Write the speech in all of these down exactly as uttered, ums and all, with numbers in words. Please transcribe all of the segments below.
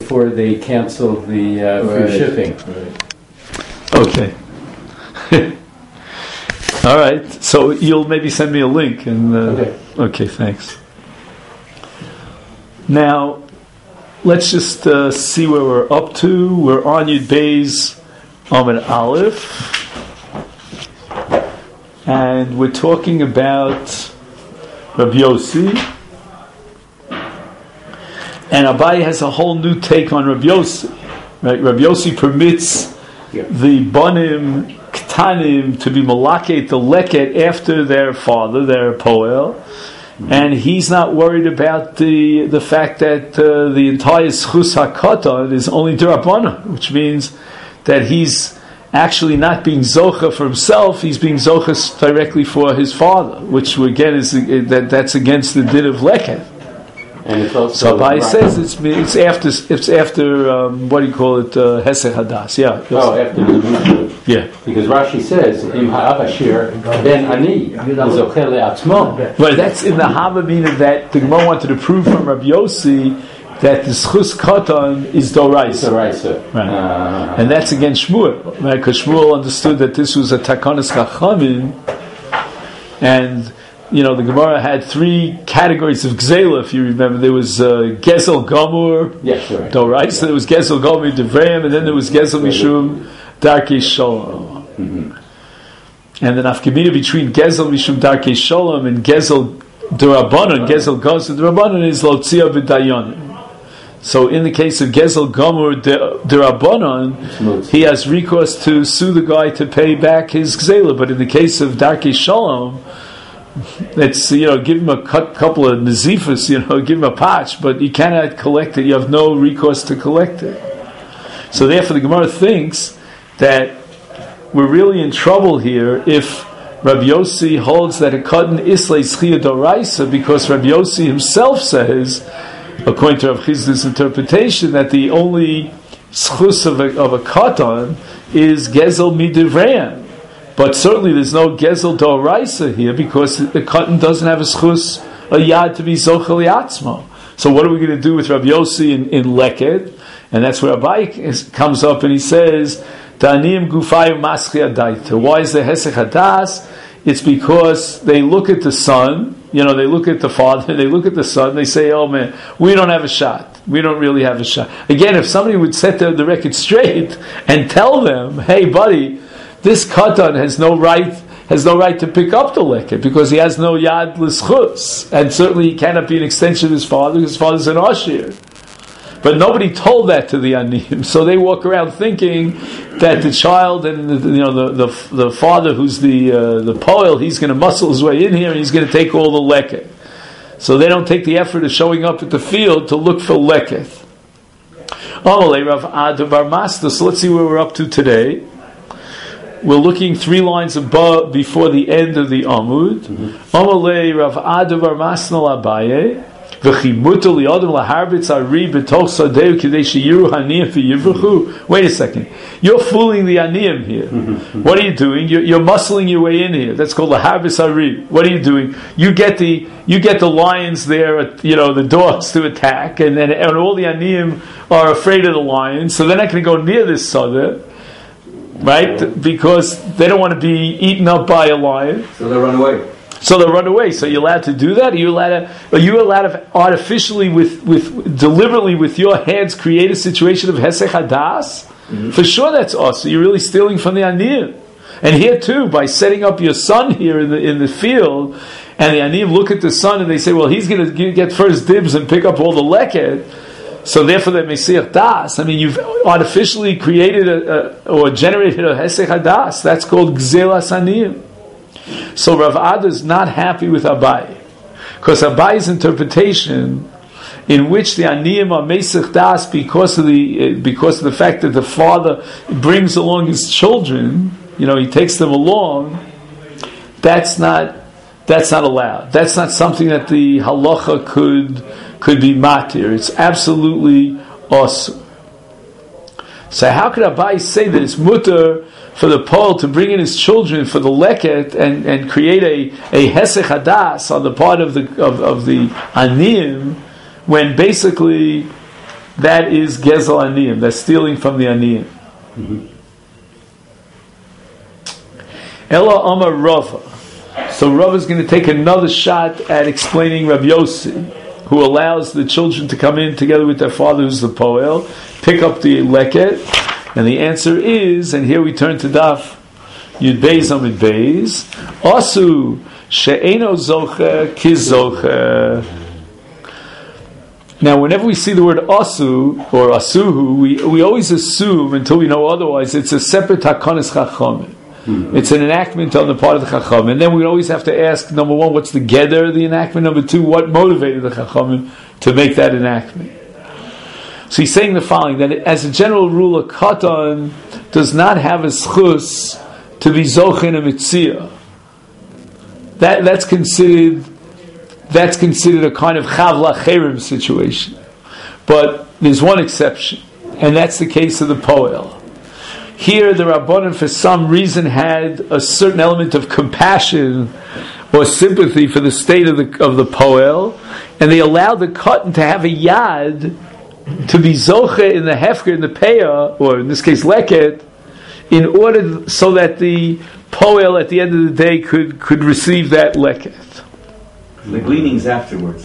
before they canceled the uh, free right. shipping. Right. Okay. All right. So you'll maybe send me a link. And uh, Okay. Okay. Thanks. Now, let's just uh, see where we're up to. We're on Yud Beis Amud Aleph, and we're talking about Rabbi Yossi. And Abaye has a whole new take on Rabbi Yossi. Right? Rabbi Yossi permits Yeah. the Banim Ktanim to be malaket the leket after their father, their poel, mm-hmm. and he's not worried about the the fact that uh, the entire schus hakatan is only derabbanan, which means that he's actually not being zocha for himself; he's being zocha directly for his father, which again is that that's against the din of leket. And it's also So Abaye right. says it's it's after it's after um, what do you call it uh, hesed hadas? Yeah. Oh, after the Muslim. Yeah. Because Rashi says, "Im ha'avashir ben ani zocher le'atzmo." Right, that's in the Havamina that the Gemara wanted to prove from Rabbi Yossi that the schus katan is doraisa. Doraisa. Right. Uh, And that's against Shmuel, right? Because Shmuel understood that this was a takanas chachamim, and you know the Gemara had three categories of gzela. If you remember, there was uh, gezel gamur, yes, right. doraisa. There was gezel gamur devreim, and then there was gezel mishum darkei shalom. Mm-hmm. And the nafkamina between gezel mishum darkei shalom and gezel derabanan, gezel gazel derabanan is lotzia b'dayanim. So in the case of gezel gamur derabanan, he has recourse to sue the guy to pay back his gzela. But in the case of darkei shalom, it's, you know, give him a cut, couple of nazifas, you know, give him a patch, but you cannot collect it. You have no recourse to collect it. So therefore, the Gemara thinks that we're really in trouble here if Rabbi Yossi holds that a katan islay schia doraisa, because Rabbi Yossi himself says, according to Rav Chizda's interpretation, that the only schus of a, of a katan is gezel midivreim. But certainly there's no gezel doraisa here because the katan doesn't have a schus, a yad to be zochel yatzmo. So what are we going to do with Rabbi Yossi in, in Leked? And that's where Abaye is, comes up and he says, Ta'anim gufayu maschia daita. Why is the hesech hadas? It's because they look at the son, you know, they look at the father, they look at the son, they say, oh man, we don't have a shot. We don't really have a shot. Again, if somebody would set the, the record straight and tell them, hey buddy, this katan has no right has no right to pick up the leket because he has no yad l'schus, and certainly he cannot be an extension of his father because his father's an ashir. But nobody told that to the aniyim, so they walk around thinking that the child and the, you know the the, the father who's the uh, the poel, he's going to muscle his way in here and he's going to take all the leket. So they don't take the effort of showing up at the field to look for leket. Amalei Rav Ada bar Masna. So let's see where we're up to today. We're looking three lines above before the end of the Amud. Amalei Rav Ada bar Masna Abaye. Wait a second. You're fooling the aniyim here. What are you doing? You're, you're muscling your way in here. That's called the harbis hari. What are you doing? You get the you get the lions there, you know, the dogs to attack, and then and all the aniyim are afraid of the lions, so they're not going to go near this sadeh, right? Because they don't want to be eaten up by a lion. So they run away. So they run away. So you're allowed to do that? Are you allowed to? Are you allowed to artificially, with, with deliberately, with your hands, create a situation of hesech hadas? Mm-hmm. For sure, that's awesome. You're really stealing from the aniyim. And here too, by setting up your son here in the in the field, and the aniyim look at the son and they say, "Well, he's going to get first dibs and pick up all the leket." So therefore, that mesiach das. I mean, you've artificially created a, a, or generated a hesech hadas. That's called gzelas aniyim. So Rav Ada is not happy with Abaye, because Abaye's interpretation, in which the aniyim are mesich das because of the because of the fact that the father brings along his children, you know, he takes them along. That's not that's not allowed. That's not something that the halacha could could be matir. It's absolutely awesome. So how could Abaye say that it's mutter for the Pole to bring in his children for the leket and, and create a, a hesech hadas on the part of the of, of the aniyim, when basically that is gezel aniyim. That's stealing from the aniyim. Mm-hmm. Ella Amar Rava. So Rava is going to take another shot at explaining Rav Yossi, who allows the children to come in together with their father, who's the poel, pick up the leket, and the answer is, and here we turn to Daf Yud Beis Amid Beis, Asu she'eno zoche kizoche. Now, whenever we see the word asu or asuhu, we we always assume until we know otherwise it's a separate takonis chachamim. It's an enactment on the part of the Chacham. And then we always have to ask, number one, what's the gather of the enactment? Number two, what motivated the Chacham to make that enactment? So he's saying the following, that as a general rule, a katan does not have a schus to be zochin a mitzia. That, that's considered that's considered a kind of chavla cherim situation. But there's one exception, and that's the case of the poel. Here, the Rabbanan, for some reason, had a certain element of compassion or sympathy for the state of the of the poel, and they allowed the katan to have a yad to be zoche in the hefker, in the peah, or in this case leket, in order so that the poel at the end of the day could, could receive that leket. The gleanings afterwards.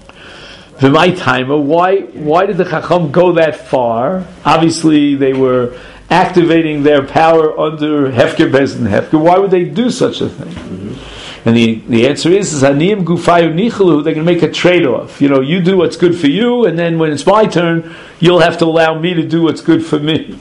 V'may timer, why why did the Chacham go that far? Obviously, they were activating their power under Hefker Bez and Hefker. Why would they do such a thing? Mm-hmm. And the, the answer is, is Aniyim Gufayu Nichalu, they're going to make a trade-off. You know, you do what's good for you, and then when it's my turn, you'll have to allow me to do what's good for me.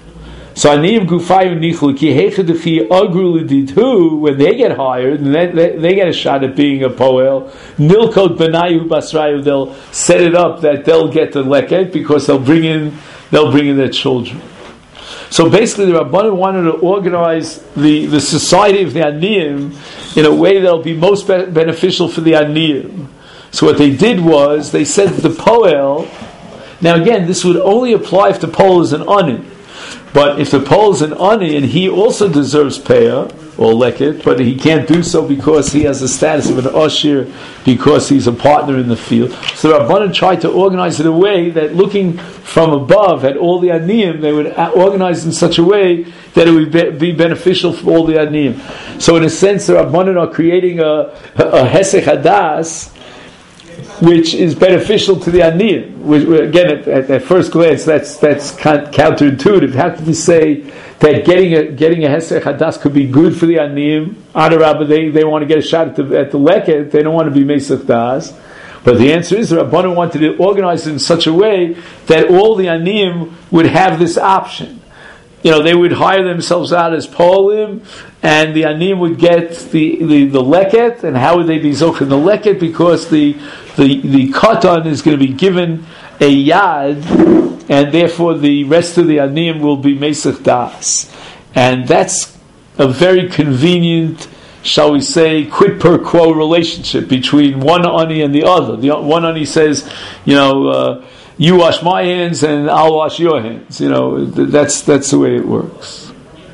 So Aniyim Gufayu Nichalu, Ki Hechadechi Agru Lididhu, when they get hired, and they, they, they get a shot at being a poel, Nilkot Benayu Basrayu, they'll set it up that they'll get the leket, because they'll bring in, they'll bring in their children. So basically, the Rabbanan wanted to organize the, the society of the Aniyim in a way that will be most be- beneficial for the Aniyim. So what they did was, they said that the Poel, now again, this would only apply if the Poel is an Ani. But if the Poel is an Ani and he also deserves Peah, or Leket, but he can't do so because he has the status of an Oshir, because he's a partner in the field. So the Rabbanan tried to organize it in a way that, looking from above at all the Aniyim, they would organize in such a way that it would be, be beneficial for all the Aniyim. So in a sense, the Rabbanan are creating a, a, a Hesech Hadas, which is beneficial to the Aniyim. Which, again, at, at, at first glance, that's that's counterintuitive. How could you say that getting a getting a Hesech Hadas could be good for the Aniyim? Adarabba, they they want to get a shot at the at the leket. They don't want to be Mesach Das. But the answer is, the Rabbanan wanted to organize it in such a way that all the Aniyim would have this option. You know, they would hire themselves out as Polim, and the Aniyim would get the, the, the leket. And how would they be zoch in the leket? Because the the the katan is going to be given a yad, and therefore the rest of the Aniyim will be Mesach Das. And that's a very convenient, shall we say, quid per quo relationship between one Ani and the other. The one Ani says, you know, uh, you wash my hands and I'll wash your hands. You know, that's that's the way it works.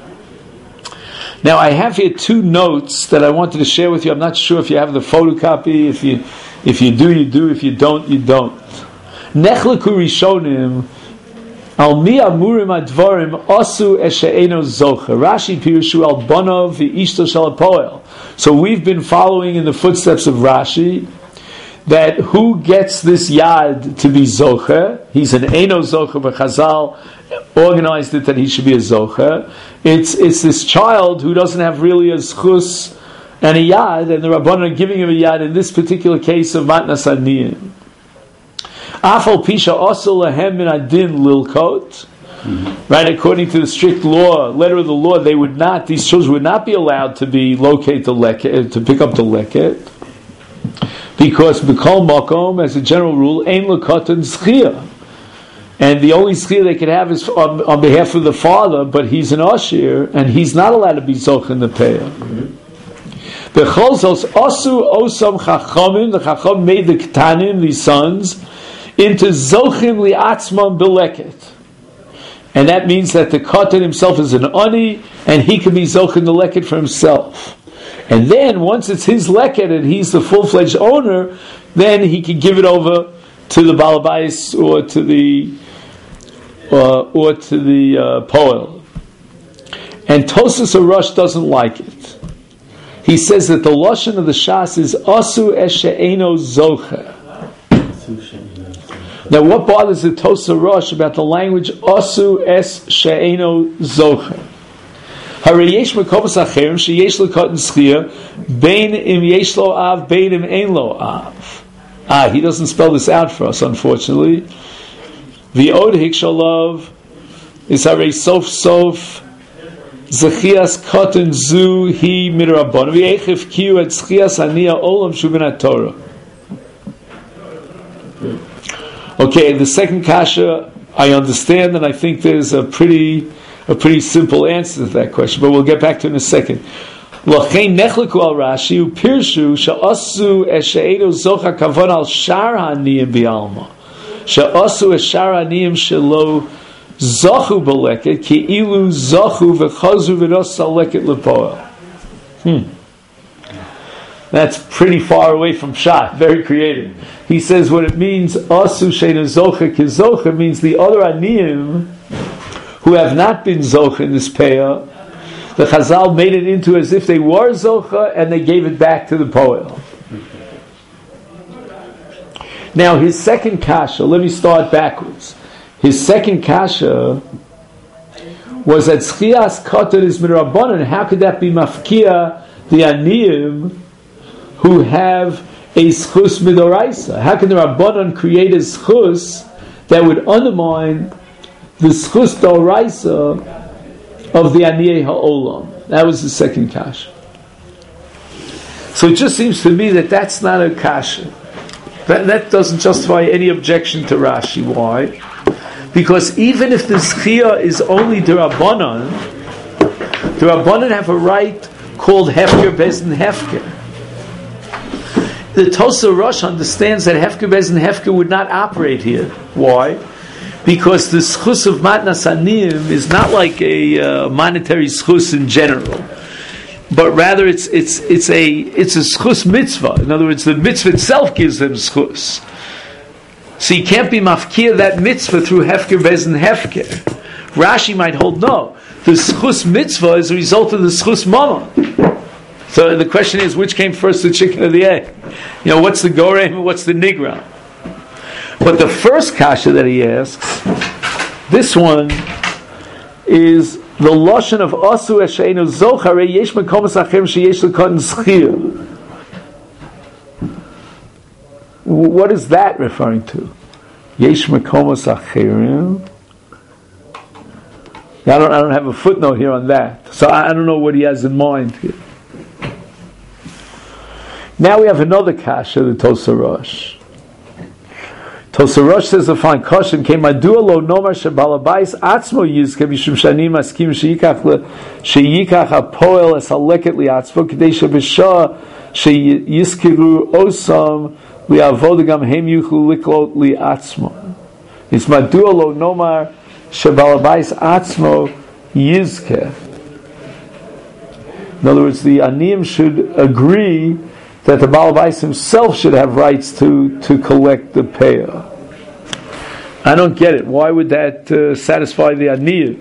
Now, I have here two notes that I wanted to share with you. I'm not sure if you have the photocopy. If you if you do, you do. If you don't, you don't. Nechleku Rishonim al mi amurim advarim asu eshe'eno zocha. Rashi pirushu al bonav v'ishto shel hapoel. So we've been following in the footsteps of Rashi, that who gets this yad to be zocha? He's an eno zocha, but Chazal organized it that he should be a zocha. It's it's this child who doesn't have really a zchus and a yad, and the Rabbanan are giving him a yad in this particular case of matnas aniyim. Afal pisha also lahem min adin lilkot. Right, according to the strict law, letter of the law, they would not; these children would not be allowed to be locate the leket, to pick up the leket, because b'kol makom, as a general rule, ein lekatan zchia, and the only zchia they could have is on, on behalf of the father, but he's an ashir, and he's not allowed to be zoch in the payah. B'chol zos asu osam chachamim, the chacham made the ketanim, these sons, into zochim liatzman beleket. And that means that the katan himself is an ani, and he can be zoch in the leket for himself. And then, once it's his leket and he's the full-fledged owner, then he can give it over to the balabais or to the uh, or to the uh, poel. And Tosas Arush doesn't like it. He says that the lashon of the Shas is asu es she'eino zocher. Now, what bothers the Tosas Arush about the language asu es she'eino zocher? Hare yesh mekovos acherim sheyesh lekot nschia bein im yesh lo av bein im ein lo av. Ah, he doesn't spell this out for us, unfortunately. V'od hikshalav is hare sof sof zechias koten zu hi midrabon v'echiv kiu et zechias aniya olam shuvinat Torah. Okay, the second kasha I understand, and I think there's a pretty a pretty simple answer to that question, but we'll get back to it in a second. L'chein nechleku al Rashi upirshu she'asu es she'eino zocha kavon al shar ha'aniyim bi'alma she'asu es shar ha'aniyim shelo zochu b'leket ki ilu zochu v'chazu v'nos saleket lepoel. Hmm. That's pretty far away from Shah. Very creative. He says what it means, asu she'eino zocha ki zocha, means the other aniyim who have not been zocha in this payah, the Chazal made it into as if they were zocha and they gave it back to the poel. Now his second kasha, let me start backwards. His second kasha was that Tzchias Kotel is Midrabanan. How could that be mafkia the aniyim who have a schus midoraisa? How can the Rabbanan create a schus that would undermine the schus doraisa of the Aniyei Ha'olam? That was the second kasha. So it just seems to me that that's not a kasha. That, that doesn't justify any objection to Rashi. Why? Because even if the Zchiyah is only the Rabbanan, the Rabbanan have a right called Hefker Bezin Hefker. The Tosas Arush understands that Hefker Bezin Hefker would not operate here. Why? Because the schus of matnas aniyim is not like a uh, monetary schus in general, but rather it's it's it's a it's a schus mitzvah. In other words, the mitzvah itself gives them schus. So you can't be mafkir that mitzvah through hefker bezin hefker. Rashi might hold no. The schus mitzvah is a result of the schus mama. So the question is, which came first, the chicken or the egg? You know, what's the gorem and what's the nigra? But the first kasha that he asks, this one is the lashon of asu esheinu zochare yesh mekomas achem sheyesh lekot nschia. What is that referring to? Yesh mekomas acherim. I don't. I don't have a footnote here on that, so I don't know what he has in mind here. Now we have another kasha, the Tosas Arush. Tosas Arush says the fine caution came madua lo nomar shebalabais atzmo yizke b'shum shani maskim sheyikach le sheyikach hapoel es haleket liatzmo k'dei shebishah sheyizkiru osam liavod gam hem yuchlu liklot liatzmo. It's madua lo nomar shebalabais atzmo yizke. In other words, the aniyim should agree that the Baal Bais himself should have rights to, to collect the payah. I don't get it. Why would that uh, satisfy the aniyah?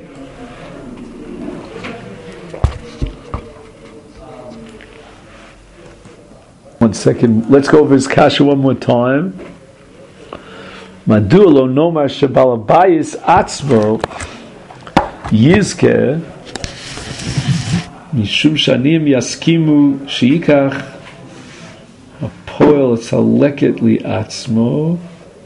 One second. Let's go over his kasha one more time. Madua lo nomar shebal bayis atzmo yizke mishum shanim yaskimu sheikach poel tzaleket liatzmo.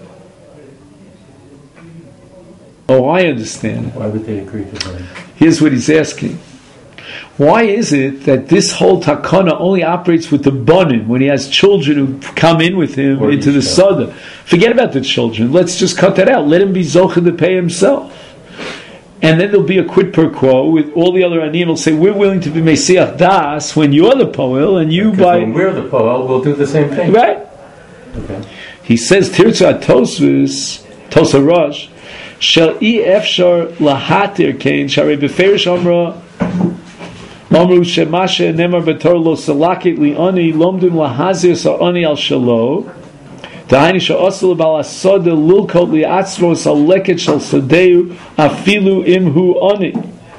Oh, I understand. Why would they agree to that? Here's what he's asking. Why is it that this whole takana only operates with the banim when he has children who come in with him or into the sada? Forget about the children. Let's just cut that out. Let him be zocheh to pay himself. And then there'll be a quid pro quo with all the other aniyim will say, we're willing to be Mesiach Das when you're the poel and you buy... When we're the poel, we'll do the same thing. Right? Okay. He says, Tirza Tosfos, Tosas Arush, Shel I Efshar Lahatir Kain, Shari Beferish Amra, Amru Shemashe Nemar Betor Lo Salakit Li Ani, Lomdim Lahazir Sa'ani Al Shalo, Dahainu she'osel bal hasoda lilkot li'atzmos haleket shel sadeu afilu imhu oni.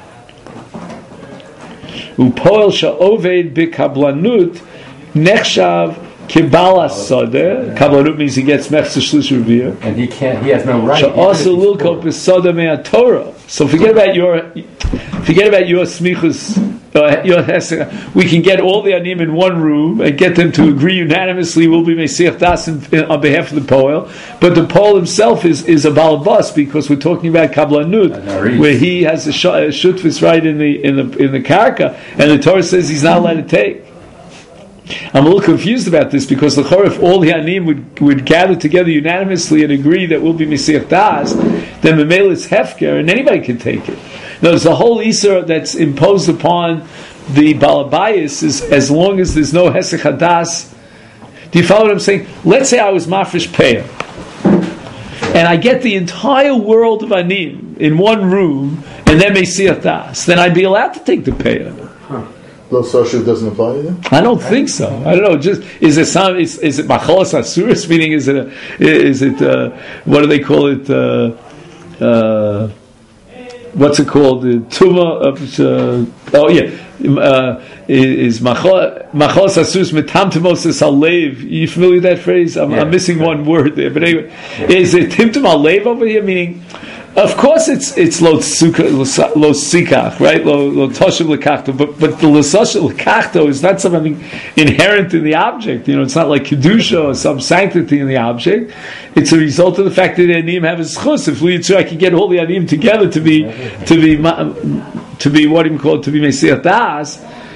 Upoel she'oved b'kablanut nechshav kibal hasoda. Kablanut means he gets mechzer shlish revir. And he can't. He has no right. She'osel lilkot b'soda me'atorah. So forget about your, forget about your smichus. Uh, your we can get all the anim in one room and get them to agree unanimously. We'll be Mesiach Das on behalf of the Poel, but the Poel himself is is a balabas because we're talking about Kablanut, where he has a shutfis right in the in the in the karka, and the Torah says he's not allowed to take. I'm a little confused about this because the Chorif, all the Anim would, would gather together unanimously and agree that we'll be Mesiach Das, then the Memel is Hefker and anybody can take it. Now, there's a whole Isser that's imposed upon the Balabayas is as long as there's no Hesech Hadas. Do you follow what I'm saying? Let's say I was Mafresh Peah and I get the entire world of Anim in one room and then Mesiach Das, then I'd be allowed to take the Peah. Huh. Lo Soshu doesn't apply to them? I don't think so. I don't know. Just is it some? Is, is it macholas asuris? Meaning, is it a, is it uh, what do they call it? Uh, uh, what's it called? The tuma of uh, oh yeah. Uh, is macholas asuris metamtimos halev? You familiar with that phrase? I'm, yeah. I'm missing one word there. But anyway, is it timtum halev over here? Meaning. Of course, it's it's lo sikach, right? Lo lo toshav lekachto, but but the lo toshav lekachto is not something inherent in the object. You know, it's not like kedusha or some sanctity in the object. It's a result of the fact that the anim have a schus. If we I can get all the anim together to be to be to be what him called to be mesiach das.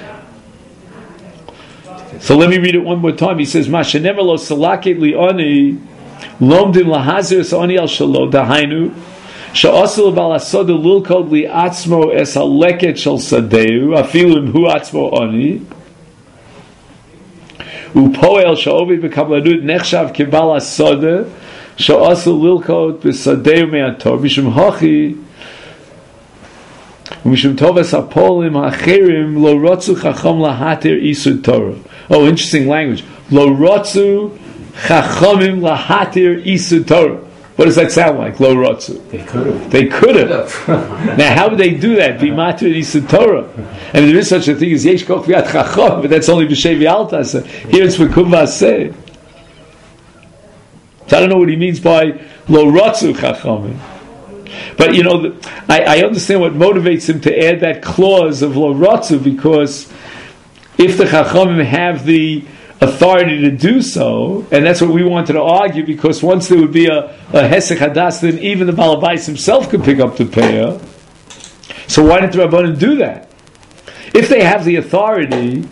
So let me read it one more time. He says, "Masha never lo salaket lioni lomdim lahazir soni al shalo dahainu." She'osel bal hasoda lilkot li'atzmo es haleket shel sadeu afilu hu atzmo oni upoel she'ovid b'kablanut nechshav kibal hasoda she'osel lilkot b'sadeu me'ator mishum hachi mishum tovas hapolim ha'cherim lo rotzu chacham lahatir isur Torah. Oh, interesting language. Lo rotzu chachamim lahatir isur Torah. What does that sound like? Lo rotzu. They could have. They could have. Now, how would they do that? Be matir isur Torah. I mean, there is such a thing as yesh koch v'yat chacham, but that's only b'shei v'alta. Here it's v'kum v'aseh. So I don't know what he means by lo rotzu chachamim. But you know, the, I, I understand what motivates him to add that clause of lo rotzu, because if the chachamim have the authority to do so, and that's what we wanted to argue, because once there would be a, a hesech hadas, then even the balabais himself could pick up the payah. So why didn't the Rabbanan do that? If they have the authority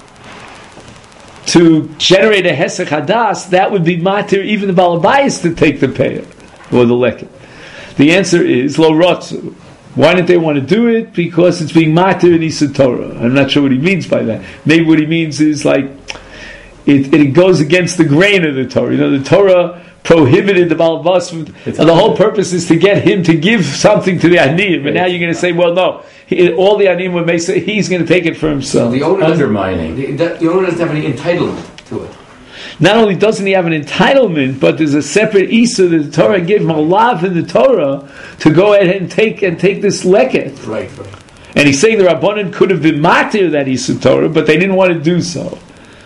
to generate a hesech hadas, that would be matir even the balabais to take the payah or the leket. The answer is lo rotzu. Why didn't they want to do it? Because it's being matir in Isur Torah. I'm not sure what he means by that. Maybe what he means is like It, it goes against the grain of the Torah. You know, the Torah prohibited the balabas, and the whole purpose is to get him to give something to the anim. And now you're going to say, well, no, he, all the anim would make say he's going to take it for himself. So the owner undermining. The, the owner doesn't have any entitlement to it. Not only doesn't he have an entitlement, but there's a separate issa that the Torah gave him a lav in the Torah to go ahead and take and take this leket. Right, right. And he's saying the Rabbanan could have been matir that issa Torah, but they didn't want to do so.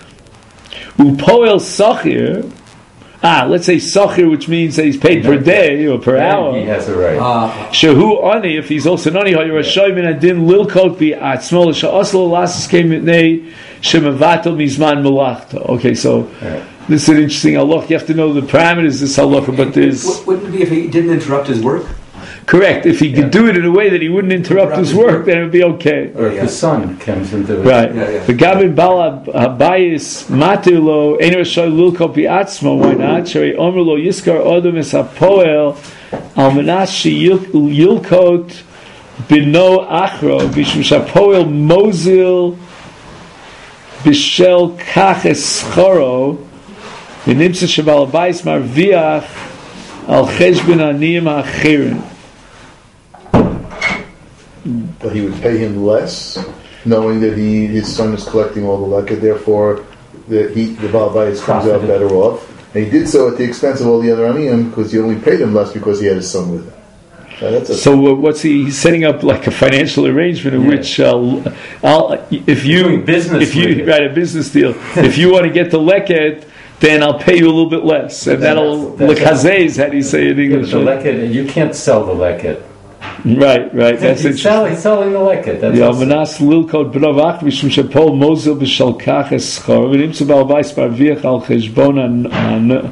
Upoel Sachir, ah, let's say Sachir, which means that he's paid per day or per hour. He has a right. Shehu Ani, if he's also Nani, Hayarashoy min adin lilkot bi atzmol she'oslo lasis came mitnei shemavatel mizman melachta. Okay, so right. This is an interesting halacha. You have to know the parameters of this halacha, but there's. Wouldn't it be if he didn't interrupt his work? Correct. If he could yeah. do it in a way that he wouldn't interrupt, interrupt his work, work, then it would be okay. Or if yeah. the sun comes into it. Right. The Gabin Bala Habayis Matirlo Einer Shoy Lulko Piatzmo. Why not? Shari Omerlo Yiskar Odom Es Hapoel Almanashi Yilkot Bino Achro Bishum Shapoel Mozil Bishel Kaches Schoro V'nimtza Shabal Habayis Marviach Al Cheshbin Aniyim Achirin. But he would pay him less, knowing that he his son is collecting all the leket. Therefore, the he the Baal Bayis comes out better off, And he did so at the expense of all the other aniyim because he only paid him less because he had his son with him. Uh, that's a So uh, what's he? He's setting up like a financial arrangement in Yeah. which uh, I'll, if you Doing business if you with it. write a business deal, if you want to get the leket, then I'll pay you a little bit less, and that'll That's- that's- lekazes. How do you say it in Yeah, English? the leket, you can't sell the leket. Right, right. That's he's, sell, interesting. he's selling the leket. That's The also- Almanas Lilkot B'Novach Mishum Shapol Mozel B'Shalkach Eschor V'Nim Tzabal Bais Barviach Al Cheshbon Anim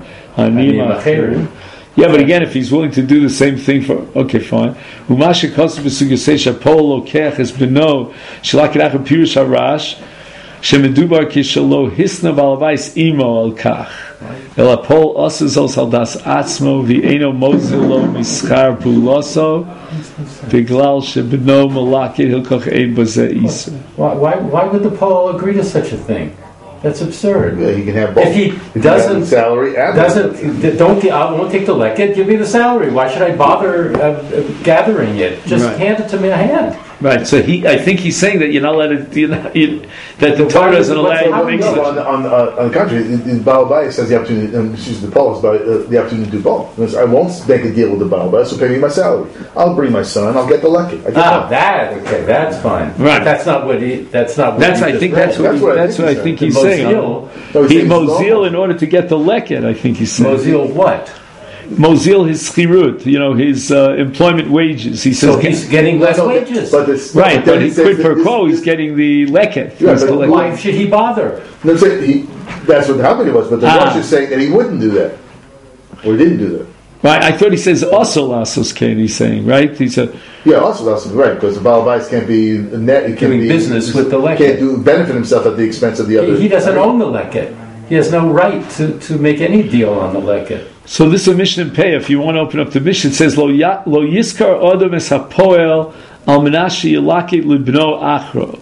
Acherim. Yeah, but again, if he's willing to do the same thing for, okay, fine. Umashe Kosev B'Sugasei Shapol Lokech Es B'No Shalakirach Pirush Harash Shemedubar Kishalo Hisna Balabais Imo Al Kach El Apol Osazol Saldas Atzmo V'Eno Mozilo Mischar Puloso Biglal Shebno Malakit Hilkoch Ein Bazeh Isa. Why, why, why would the Pole agree to such a thing? That's absurd. yeah, he can have both. If he He can doesn't- have the salary and Doesn't don't gi- I won't take the leket. Give me the salary. Why should I bother uh, uh, gathering it? Just Right. hand it to me a hand. Right, so he, I think he's saying that you're not allowed to, you're not, you, that the But Torah why doesn't would- allow you how to do make you No, know? such. on, the- on, the- uh, on the contrary, in, in Baal Bayis says the opportunity, um, excuse the Paul, uh, the opportunity to do both. He goes, I won't make a deal with the Baal Bayis, so pay me my salary. I'll bring my son, I'll get the lucky. I get Ah, both. that okay. That's fine. Right. But that's not what he. That's not. What That's, he I just think read. that's what, That's he, what I that's think what I he's think saying. he's saying. Mozil- No, he's He, saying it's Mozil, normal. in order to get the leket, I think he's saying. Mozil what? Mozil, his schirut, you know, his uh, employment wages. He says, So he's getting less No, wages. But this, right, then but he he says quid that pro this- quo, he's this- getting the leket. Yeah, He's but the leket. Why should he bother? No, say he, that's what the happening was, but the Ah. Rosh is saying that he wouldn't do that. Or he didn't do that. Right, I thought he says also lasos ken, he's saying, right? He said, Yeah, also that's right, because the Baal Bayis can't be net, he can't Doing be, business with the leket. can't do benefit himself at the expense of the other. He, he doesn't own the leket. He has no right to, to make any deal on the leket. so this is a Mishnah in Pei. If you want to open up the Mishnah, it says, Lo, ya, lo yiskar odom es hapoel al menashi yilakit libno achrov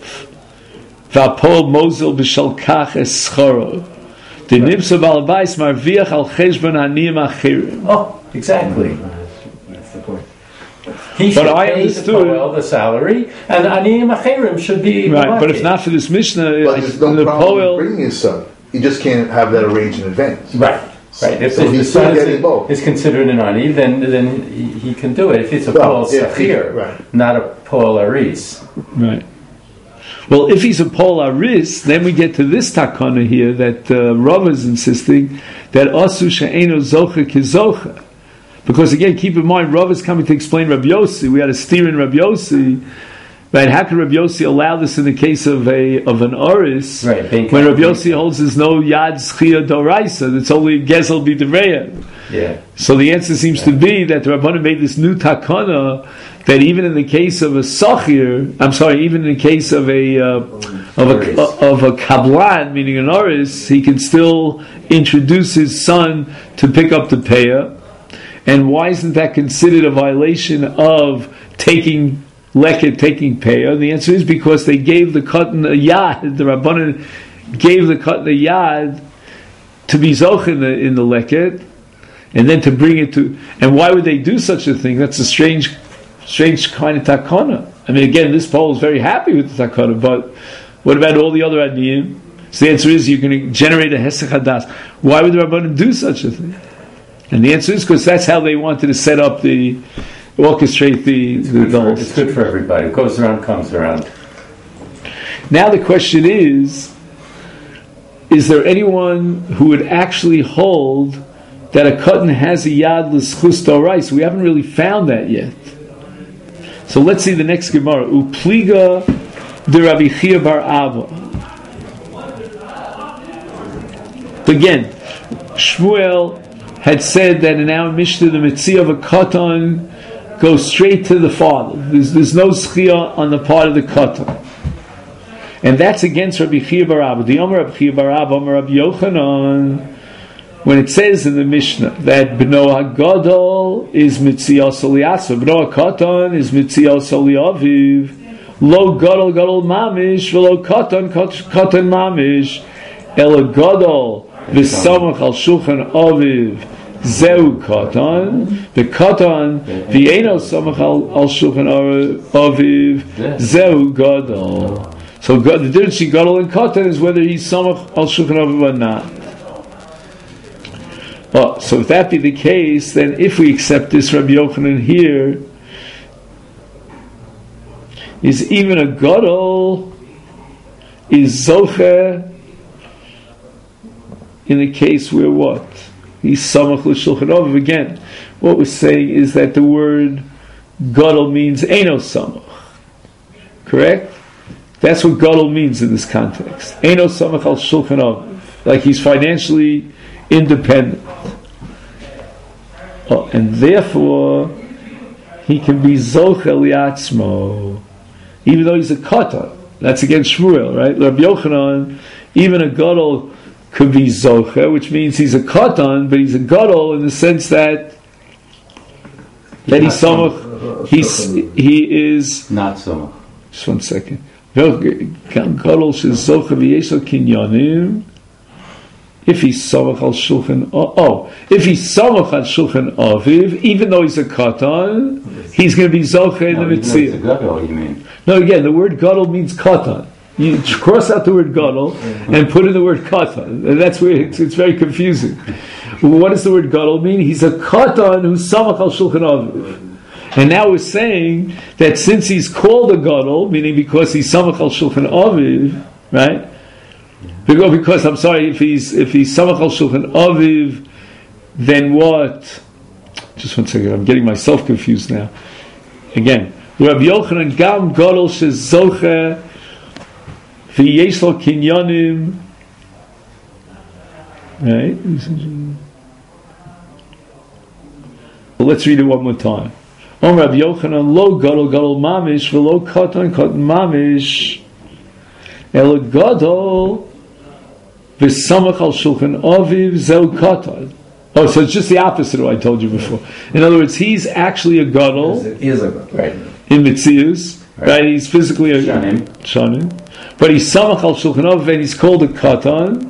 v'apol mozil b'shalkach es schoro the nimsa balabais marviach al cheshbon haniyim achirim. Oh, exactly. That's the point. He should I pay understood- the Poel the salary, and Aniyim Acherim should be Right, but if Malaki. not for this Mishnah, But there's no the problem poel, bringing his son. He just can't have that arranged in advance. Right, right. If So the he's still son getting is, both. is considered an Ani, then then he, he can do it. If it's a Well, Poel if he- Sachir, right. not a Poel Aris. right. Well, if he's a Paul Aris, then we get to this takana here that uh, Rav is insisting that Asu she'eno zocha kizocha. Because again, keep in mind, Rav is coming to explain Rabbi Yossi. We had a steer in Rabbi Yossi. Right? How can Rabbi Yossi allow this in the case of a of an Oris? Right, being when Rabbi kind of- Yossi holds there's no Yad Schia Doraisa, it's only Gezel B'Dreya. Yeah. So the answer seems to be that the Rabbanan made this new takana that even in the case of a Sachir, I'm sorry, even in the case of a uh, of a of a Kablan, meaning an Oris, he can still introduce his son to pick up the payah. And why isn't that considered a violation of taking leket, taking payah? The answer is because they gave the cotton a yad. The Rabbanan gave the cotton a yad to be zoch in the in the leket, and then to bring it to. And why would they do such a thing? That's a strange, strange kind of takana. I mean, again, this Paul is very happy with the takana, but what about all the other adiyim? So the answer is you're going to generate a hesech hadas. Why would the Rabbanan do such a thing? And the answer is because that's how they wanted to set up the, orchestrate the, It's the, good, the for, whole it's good for everybody. What goes around comes around. Now the question is, is there anyone who would actually hold that a cotton has a yad l'schus dorais? We haven't really found that yet. So let's see the next Gemara. Upliga de Rabbi Chia bar Abba. Again, Shmuel had said that in our Mishnah the mitzvah of a katan goes straight to the father. There's, there's no schia on the part of the katan. And that's against Rabbi Chia bar Abba. The Omer Rabbi Chia bar Abba, Omer Rabbi Yochanan, when it says in the Mishnah that B'no HaGadol is mitzvah soliasa, B'no HaKatan is mitzvah soliaviv, Lo Gadol Gadol Mamish, V'lo Katan Katan Mamish, Ela Gadol V'samach al Shulchan Aviv, Zeu Katan, the Katan V'eno Samach al Shulchan Aviv, Zeu Gadol. So the difference between Gadol and Katan is whether he's Samach al Shulchan Aviv or not. Oh, so if that be the case, then if we accept this Rabbi Yochanan here, is even a gadol is zocher in a case where what? He's samach l'shulchan aviv. Again, what we're saying is that the word gadol means eino samach. Correct? That's what gadol means in this context. Eino samach al shulchan aviv. Like he's financially independent. Oh, and therefore, he can be zocher liatzmo, even though he's a katan. That's against Shmuel, right? Rabbi Yochanan, even a gadol could be zocher, which means he's a katan, but he's a gadol in the sense that that he's samach. He's he is not samach. Just one second. Gadol she's zocher v'yesel kinyanim. If he's samach al shulchan, oh, oh, if he's samach al shulchan aviv, even though he's a katan, he's going to be zocher in No, the even though it's a mitzvah. gadol, you mean? No, again, the word gadol means katan. You cross out the word gadol and put in the word katan, and that's where it's, it's very confusing. What does the word gadol mean? He's a katan who's samach al shulchan aviv. And now we're saying that since he's called a gadol, meaning because he's samach al shulchan aviv, right? Because, because I'm sorry, if he's if he's samach al shulchan aviv, then what? Just one second, I'm getting myself confused now. Again, Rabbi Yochanan gam gadol shezocher v'yesh lo kinyanim. Right? Well, let's read it one more time. Om Rabbi Yochanan lo gadol gadol mamish v'lo katan katan mamish el gadol v'samach al shulchan aviv zeu katan. Oh, so it's just the opposite of what I told you before. In other words, he's actually a gadol He is a gadol. Right. in Mitzius, right. right? He's physically a Shanim. shanim, but he's samach al shulchan aviv and he's called a katan.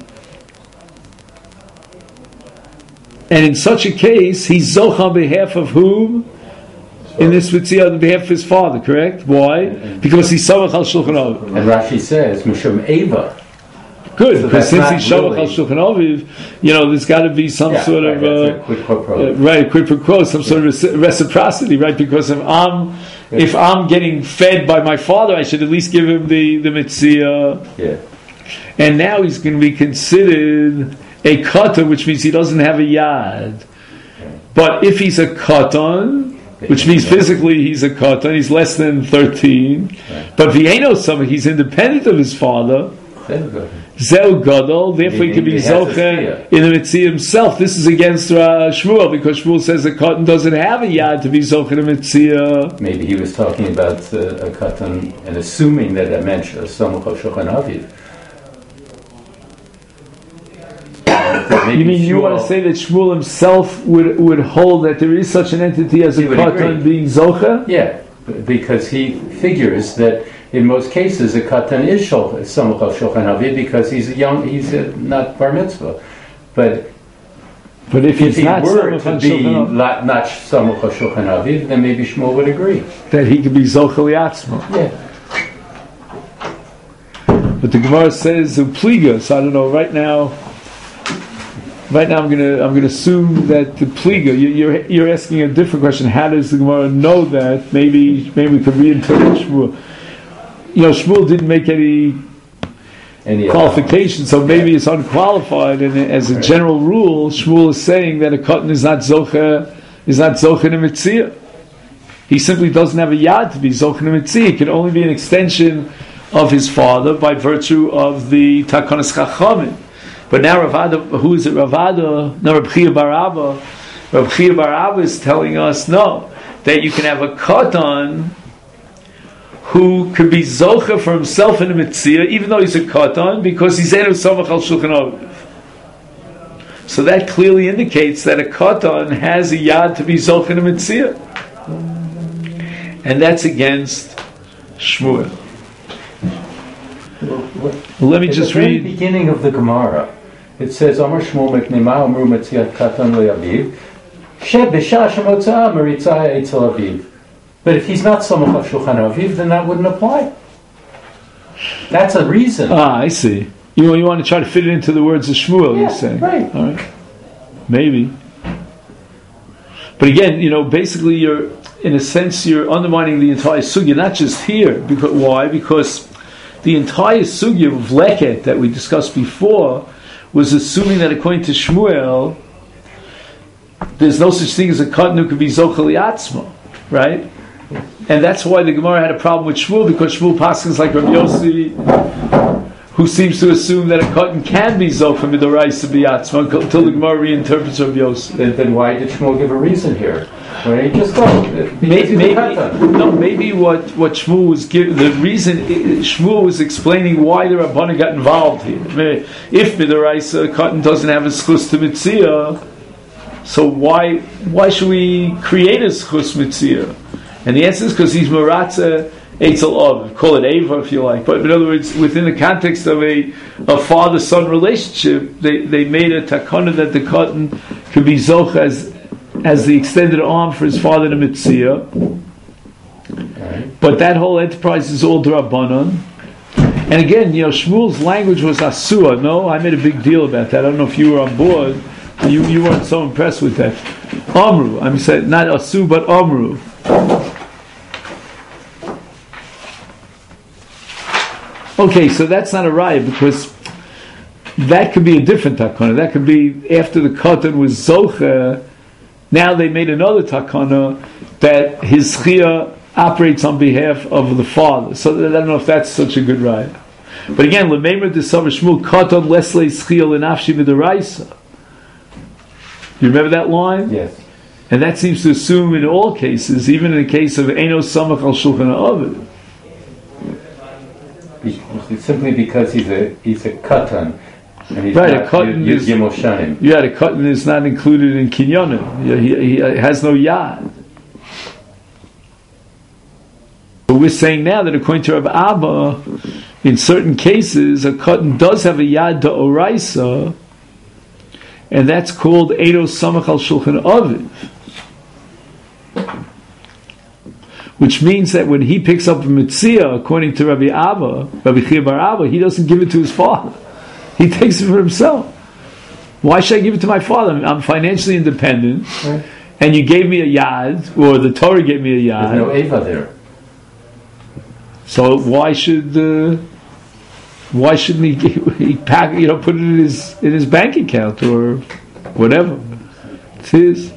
And in such a case, he's zoch on behalf of whom? In this mitzvah, on behalf of his father, correct? Why? Because he's samach al shulchan aviv. And Rashi says, Mishum Eva. Good, So because that's since not he's samach al really- shulchan aviv, you know, there's got to be some Yeah, sort right, of that's uh, a quid pro quo. uh, right, quid pro quo, some sort of reci- reciprocity, right? Because if I'm if I'm getting fed by my father, I should at least give him the the mitzvah. Yeah. And now he's going to be considered a katan, which means he doesn't have a yad. But if he's a katan, which means physically he's a katan, he's less than thirteen. Right. But v'yeino samach, he's independent of his father. Then go. Zeu gadol, therefore he, He- can be he has a zocher sphere. in the mitzvah himself. This is against uh, Shmuel, because Shmuel says the katan doesn't have a yad to be zocher in the mitzvah. Maybe he was talking about uh, a katan and assuming that it meant a samach al shulchan aviv. You mean you want to say that Shmuel himself would would hold that there is such an entity as a He would katan agree. being zocher? Yeah, b- because he figures that in most cases a katan is shul- samach al shulchan aviv because he's a young, he's a, not bar mitzvah. But But if if he's he not were samach to al be shulchan aviv, la- not samach al shulchan aviv, then maybe Shmuel would agree. that he could be zocher liatzmo. Yeah. But the Gemara says upliga. So I don't know. Right now, right now I'm gonna I'm gonna assume that the pliga. You, you're you're asking a different question. How does the Gemara know that? Maybe maybe we could reinterpret Shmuel. You know, Shmuel didn't make any Any qualification, so maybe it's unqualified. And as a general rule, Shmuel is saying that a katan is not zocher is not zocher in a mitzvah. He simply doesn't have a yad to be zocher in a mitzvah. It can only be an extension of his father by virtue of the Takanas Chachamim. But now Ravada, who is it? Ravada, no, Reb Chia bar Abba. Reb Chia bar Abba is telling us no, that you can have a katan who could be zocher for himself in a mitzvah, even though he's a katan, because he's enu samach al shulchan aviv. So that clearly indicates that a katan has a yad to be zocher in a mitzvah, and that's against Shmuel. Well, let me At just the very read. beginning of the Gemara, it says, Amar Shmuel Meknema Amru Metziat Katan Le'aviv She B'Shah Shemotzah Maritzah Eitzel Aviv. But if he's not Samach al Shulchan Aviv, then that wouldn't apply. That's a reason. Ah, I see. You you want to try to fit it into the words of Shmuel? Yeah, You're saying, right. All right. maybe. But again, you know, basically, you're in a sense you're undermining the entire sugya, not just here. Because why? Because the entire sugya of leket that we discussed before was assuming that according to Shmuel, there's no such thing as a katan who could be zochel yatzma, right? And that's why the Gemara had a problem with Shmuel, because Shmuel paskins like Rabbi Yossi, who seems to assume that a katan can be zochel midoraisa biyatzma until the Gemara reinterprets Rabbi Yossi. Then, then why did Shmuel give a reason here? Why didn't he just go? Maybe, maybe no. Maybe what what Shmuel was giving the reason Shmuel was explaining why the Rabbanan got involved here. If midoraisa katan doesn't have a schus to mitzia, so why why should we create a schus mitzia? And the answer is because he's Maratza Eitzel Av. Call it Ava if you like. But in other words, within the context of a, a father-son relationship, they, they made a takana that the katan could be zoch as, as the extended arm for his father to Mitzia. Right. But that whole enterprise is all D'Rabbanan. And again, you know, Shmuel's language was Asua. No, I made a big deal about that. I don't know if you were on board. You you weren't so impressed with that. Amru. I'm saying not Asu, but Amru. Okay, so that's not a raya, because that could be a different takana. That could be after the katan was zocha. Now they made another takana that his chiyah operates on behalf of the father. So I don't know if that's such a good raya. But again, l'meimer d'savar Shmuel katan leslei chiyah l'nafshi b'deraisa. You remember that line? Yes. And that seems to assume in all cases, even in the case of Eino Samach al Shulchan Aviv. Simply because he's a he's a katan, and he's right, not a katan is Yimoshanim. Yeah, the katan is not included in kinyonim. He, he, he has no yad. But we're saying now that according to Rav Abba, in certain cases, a katan does have a yad da'oraisa, and that's called Eino Samach al Shulchan Aviv. Which means that when he picks up a mitzvah, according to Rabbi Abba, Rabbi Chia bar Abba, he doesn't give it to his father. He takes it for himself. Why should I give it to my father? I'm financially independent, right. And you gave me a yad, or the Torah gave me a yad. There's no eva there. So why should uh, why shouldn't he, he pack? You know, put it in his in his bank account or whatever? It's his.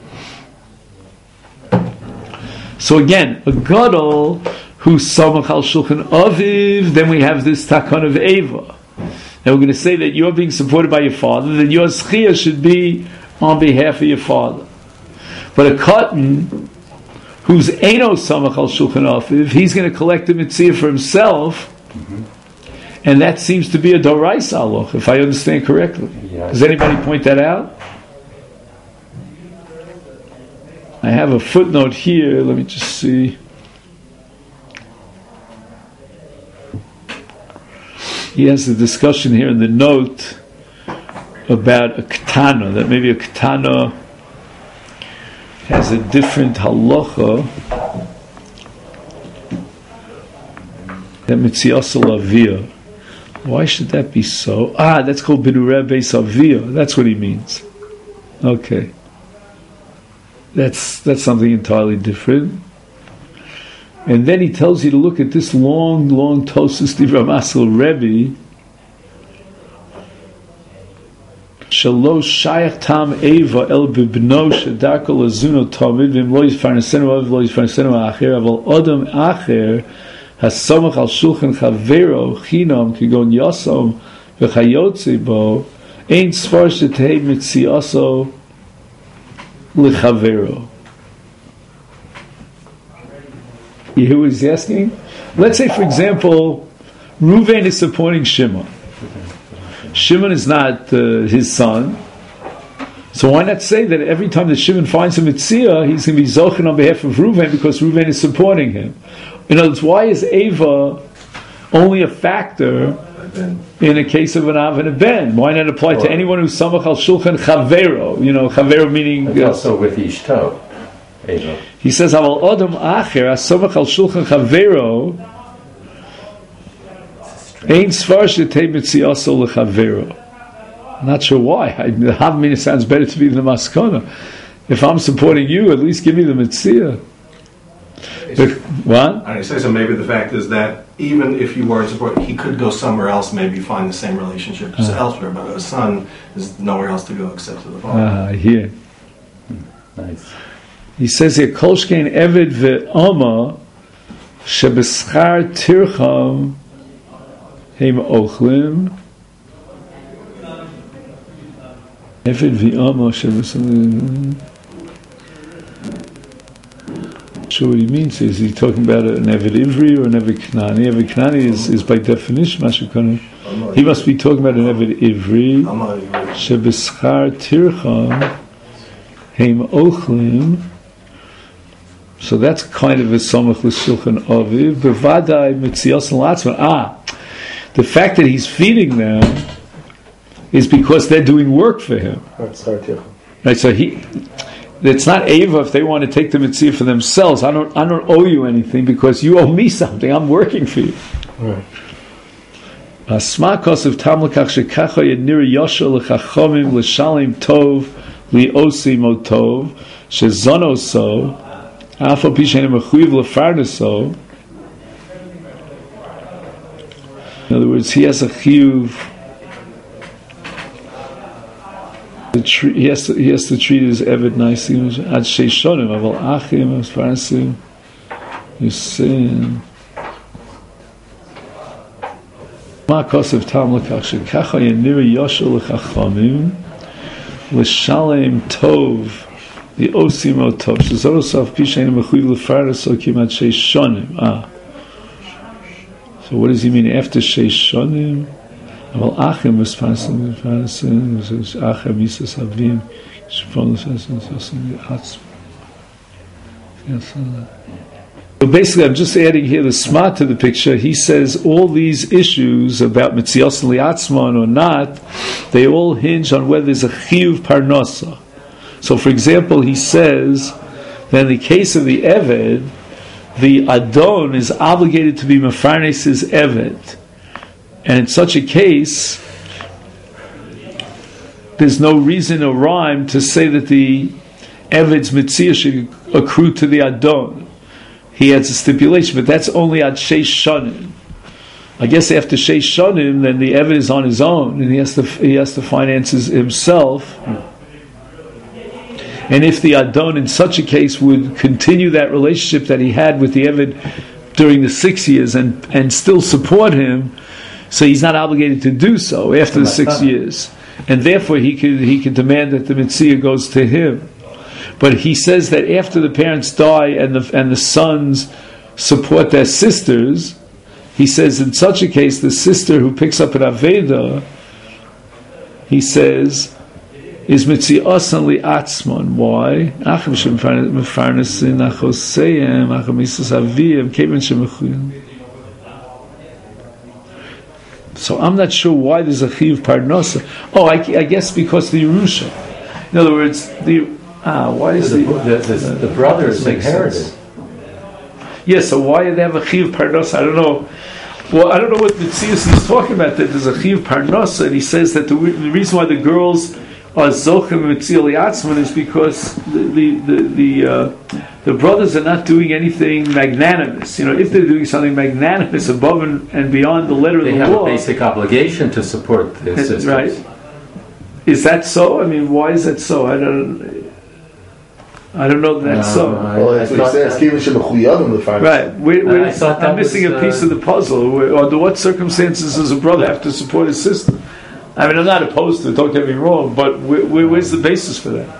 So again, a gadol who's samach al shulchan aviv, then we have this takon of eva. And we're going to say that you're being supported by your father, then your schiyah should be on behalf of your father. But a katan who's eino samach al shulchan aviv, he's going to collect the mitzvah for himself, mm-hmm. And that seems to be a doraisa aloch, if I understand correctly. Yeah. Does anybody point that out? I have a footnote here. Let me just see. He has a discussion here in the note about a katana, that maybe a katana has a different halacha than mitzias aviyah. Why should that be so? Ah, that's called bidurei beis aviyah. That's what he means. Okay. That's that's something entirely different. And then he tells you to look at this long, long Tosas Divrei Masel Rebbe. Shalosh Shayach Tam Eva El Bibno Shedarko Lazuno Tamid Vim Lo Yisfarnesenu Av Lo Yisfarnesenu Acher Aval Adam Acher Hasamach Al Shulchan Chavero Chinam Kigon Yosom V'Chayotze Bo Ein Svar Shetei Mitziaso L'Chavero. You hear what he's asking? Let's say, for example, Reuven is supporting Shimon. Shimon is not uh, his son. So why not say that every time that Shimon finds a mitzvah, he's going to be zochen on behalf of Reuven because Reuven is supporting him? In other words, why is Eva only a factor in a case of an Av and a Ben? Why not apply to anyone who's Samach al Shulchan Chavero? You know, Chavero meaning... It's uh, also with Ishto. Eva. He says, Aval Adam Acher, Samach al Shulchan Chavero, Ein Svar Shetei Mitziaso L'Chavero. I'm not sure why. I, the Havamina sounds better to me than the Maskana. If I'm supporting you, at least give me the Mitzvah. But, what? I say so. Maybe the fact is that even if you were to support, he could go somewhere else, maybe find the same relationship Uh-huh. elsewhere. But a son is nowhere else to go except to the father. Ah, here. Nice. He says here, Kolshkein Eved ve'oma shebeschar tircham heim ochlim Eved ve'oma shebeschar. Sure what he means. Is he talking about an Eved Ivri or an Eved Knani? Eved Knani is, is by definition Mashukana. He must be talking about an Eved Ivri. Shebeschar tircham heim ochlim. So that's kind of a samach l'shulchan aviv. Bevadai mitzias latzman. Ah, the fact that he's feeding them is because they're doing work for him. Right. So he, it's not eva if they want to take the mitzvah for themselves. I don't. I don't owe you anything because you owe me something. I'm working for you. Right. Asmakos of tamlekach shekacha yedniri yosher lechachomim l'shalim tov li'osi motov shezono so. In other words, he has a chiyuv. He has to, he has to treat his eved nicely. Ad sheishonim aval achim asfarasim yusin. Ma kosev tam lekach shekacha yeniri yosher lechachamim l'shalem tov. The Osimo Tov. Shezorosov Pishanim Mechuyev Lefaris So Kimat Sheish Shonim. Ah. So what does he mean after Sheish Shonim? Aval Achim Vespasim Vespasim Achim Yisas Avim Shpon Vespasim Vespasim Atzma. So basically, I'm just adding here the smart to the picture. He says all these issues about Mitzios Liatzman or not, they all hinge on whether there's a Chiyuv Parnosa. So, for example, he says that in the case of the Eved, the Adon is obligated to be Mefarnes's Eved. And in such a case, there's no reason or rhyme to say that the Eved's Mitzvah should accrue to the Adon. He has a stipulation, but that's only at Sheish Shonim. I guess after Sheish Shonim, then the Eved is on his own, and he has to, he has to finance his, himself. And if the Adon in such a case would continue that relationship that he had with the Eved during the six years and, and still support him, so he's not obligated to do so after the six years. And therefore he could he could demand that the Mitzvah goes to him. But he says that after the parents die and the and the sons support their sisters, he says in such a case the sister who picks up an Aveda, he says, is mitziasan li'atzmon. Why? Achim shem mefarnesin achoseyem achim misas aviyem keven shem mechuyim. So I'm not sure why there's a chiyuv parnosa. Oh, I, I guess because the Yerusha. In other words, the ah, why is the the the, the, the brothers inherited? Yes. Yeah, so why do they have a chiyuv parnosa? I don't know. Well, I don't know what Mitzias is talking about. That there's a chiyuv parnosa, and he says that the, the reason why the girls are zochem mitzil yatzman is because the the the the, uh, the brothers are not doing anything magnanimous. You know, if they're doing something magnanimous above and, and beyond the letter they of the have law, a basic obligation to support their sisters. Right? Is that so? I mean, why is that so? I don't. I don't know that that's No, so. I- Well, that's I what he thought says. that- Keven shem mechuyavim lefarnes. Right. We're, we're, I thought that I'm missing was, a piece uh, of the puzzle. Where, under what circumstances does a brother have to support his sister? I mean, I'm not opposed to it, don't get me wrong, but where, where, where's the basis for that?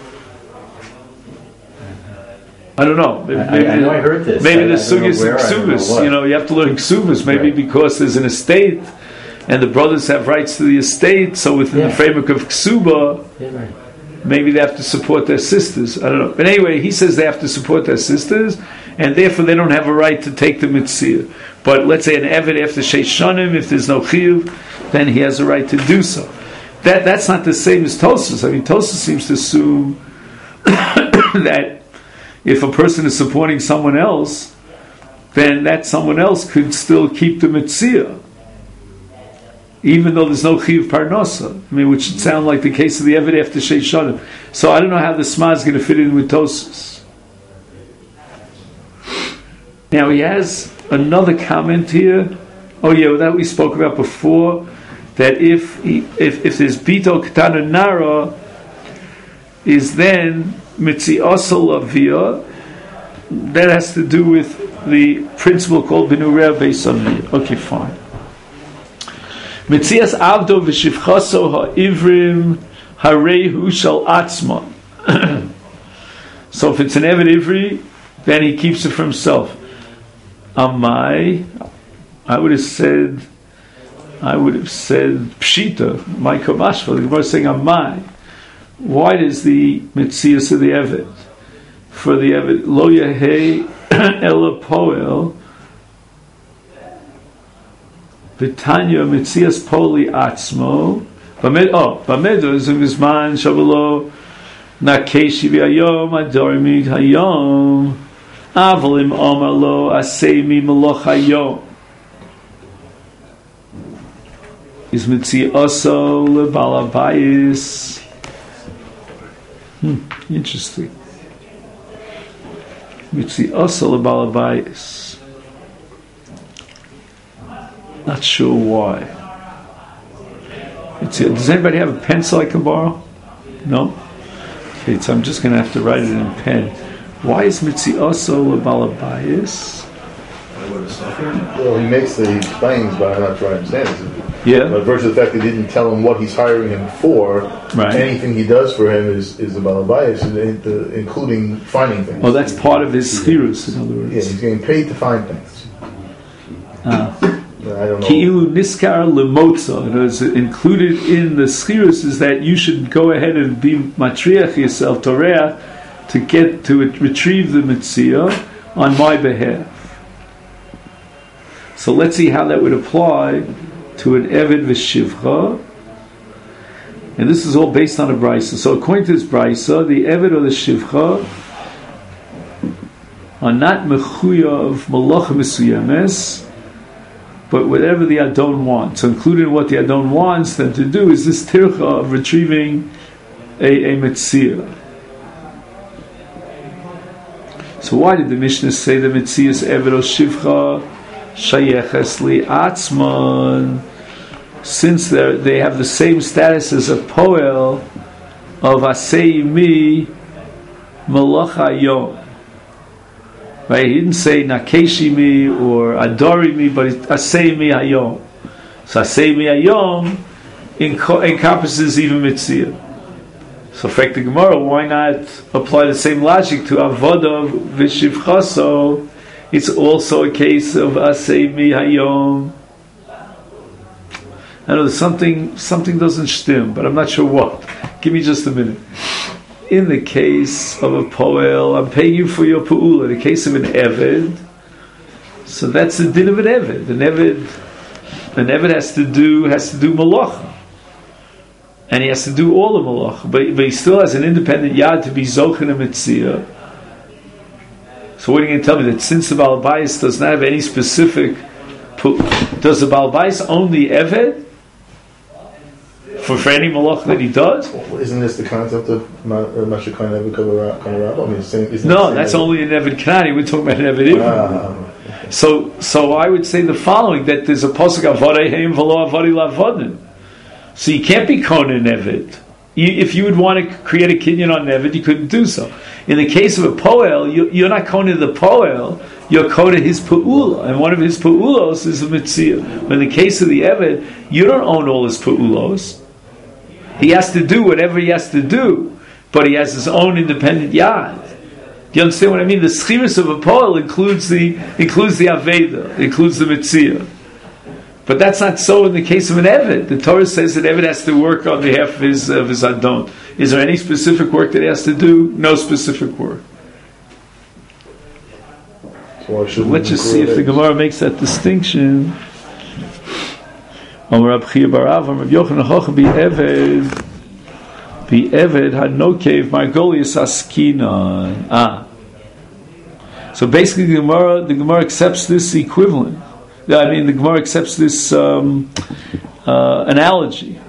I don't know. Maybe, I- I know I heard this. Maybe I- there's I don't know sugas where, and I don't know ksubas. what. You know, you have to learn ksubas. Maybe Right. because there's an estate, and the brothers have rights to the estate. So within Yeah. the framework of ksuba, Yeah, right. maybe they have to support their sisters. I don't know. But anyway, he says they have to support their sisters, and therefore they don't have a right to take the mitzvah. But let's say an Eved after Sheish Shonim, if there's no chiyuv, then he has a right to do so. That that's not the same as Tosfos. I mean, Tosfos seems to assume that if a person is supporting someone else, then that someone else could still keep the mitzvah. even though there's no Chiv Parnosa. I mean, which would sound like the case of the Eved after Shei Shanim. So I don't know how the Sma is going to fit in with Tosfos. Now he has another comment here. Oh yeah, well, that we spoke about before. That if he, if if there's Bito Ketana Nara, is then Mitzi Osel Avia. That has to do with the principle called Benurea Beis Amir. Okay, fine. Mitzias Avdo v'Shivchaso ha'Ivrim harehu shal Atzma. So if it's an Eved Ivri, then he keeps it for himself. Amai, I would have said, I would have said Pshita, my Kamashva. The Gemara is saying Amai. Why does the Mitzias of the Eved? For the Eved, Lo Yehei Ela Poel V'Tanya Mitzias Poli Atzmo Bamed, oh, Bamedo is Uvizman Shavalo Nakeshi V'Ayom Adormi Hayom Avolim Omalo Aseimi Meloch Hayom Is Mitzi Oso Lebalabayis. Hmm, interesting. Mitzi Oso Lebalabayis. Not sure why. It's, does anybody have a pencil I can borrow? No? Okay, so I'm just going to have to write it in pen. Why is Mitzi Oso Lebalabayis? Well, he makes the, he explains, but I'm not sure I understand it. Yeah. But versus the fact that he didn't tell him what he's hiring him for, right. Anything he does for him is, is a balabayas, including finding things. Oh, that's part of his schirus, in other words. Yeah, he's getting paid to find things. Ah. I don't know. Ki'ilu niskar lemotza. It's included in the schirus is that you should go ahead and be matriach yourself, toreah, to get to retrieve the mitzvah on my behalf. So let's see how that would apply to an Eved v'Shivcha. And this is all based on a Brisa. So according to this Brisa, the Eved or the Shivcha are not mechuyav malach mesuyames, but whatever the Adon wants. So included in what the Adon wants them to do is this tircha of retrieving a, a Metzia. So why did the Mishnah say the Metzia is Eved or Shivcha shayeches li atzman? Since they have the same status as a poel of asei mi malacha yom. Right? He didn't say nakeshi mi or adori mi, but asei mi hayom. So asei mi hayom encompasses even mitzvah. So, in fact, the Gemara, why not apply the same logic to avodah v'shivchaso? It's also a case of asei mi hayom. I know something something doesn't stim, but I'm not sure what. Give me just a minute. In the case of a poel, I'm paying you for your pu'ula. In the case of an eved, so that's the din of an eved. An eved, an eved has to do has to do malacha, and he has to do all the malacha, but but he still has an independent yad to be zochen a mitzvah. So what are you going to tell me, that since the Baal Bayis does not have any specific, does the Baal Bayis only eved? For, for any malach that he does? Isn't this the concept of Masha Kain Eved Kavarab? I mean, same, no, that's Eved? Only an Eved Kanani. We're talking about an Eved Ivri. Ah. So, so I would say the following: that there's a pasuk Avodei Heim V'lo Avodi Lavodim. So you can't be Kohen Eved. You, if you would want to create a kinyan on Eved, you couldn't do so. In the case of a poel, you, you're not Kohen the poel. You're Kohen his pu'ula, and one of his pu'ulos is a mitzvah. But in the case of the Eved, you don't own all his pu'ulos. He has to do whatever he has to do, but he has his own independent yad. Do you understand what I mean? The schirus of a poel includes the includes the aveda, includes the mitzvah. But that's not so in the case of an eved. The Torah says that eved has to work on behalf of his of his adon. Is there any specific work that he has to do? No specific work. So let's just see if the Gemara makes that distinction. Amar Rab Chia bar Av, Amar Rab Yochanan Hocha bi Eved, bi Eved Hanokev Margolius Askinan. Ah, so basically the Gemara, the Gemara accepts this equivalent. Yeah, I mean, the Gemara accepts this um, uh, analogy.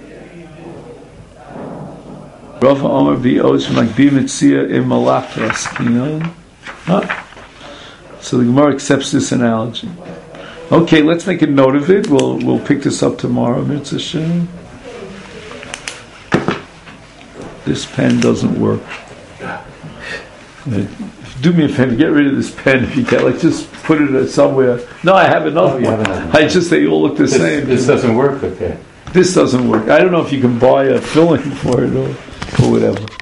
Rav Omer v'od shemagdim etzia im malach askinan. So the Gemara accepts this analogy. Okay, let's make a note of it. We'll we'll pick this up tomorrow. Mitzvah Shem. This pen doesn't work. Do me a favor, get rid of this pen if you can. Like, just put it somewhere. No, I have another Oh, you one. have another one. I just they all look the This, same. this doesn't work, okay. This doesn't work. I don't know if you can buy a filling for it or, or whatever.